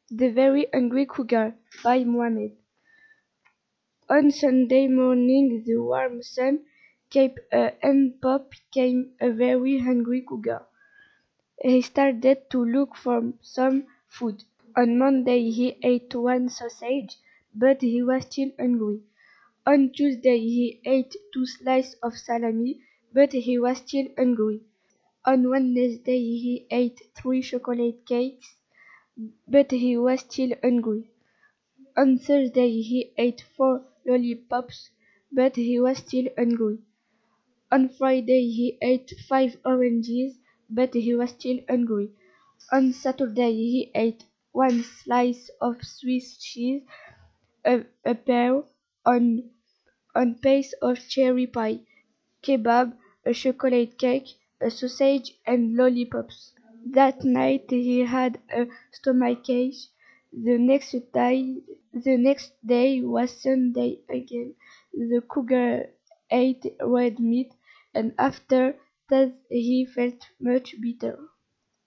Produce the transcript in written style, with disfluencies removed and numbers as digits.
The Very Hungry Cougar by Mohammed. On Sunday morning the warm sun came and Pop became a very hungry cougar. He started to look for some food. On Monday he ate one sausage, but he was still hungry. On Tuesday he ate two slices of salami, but he was still hungry. On Wednesday he ate three chocolate cakes, but he was still hungry. On Thursday he ate four lollipops, but he was still hungry. On Friday he ate five oranges, but he was still hungry. On Saturday he ate one slice of Swiss cheese, a pear, on piece of cherry pie, kebab, a chocolate cake, a sausage, and lollipops. That night he had a stomachache. The next day was Sunday again. The cougar ate red meat, and after that he felt much better.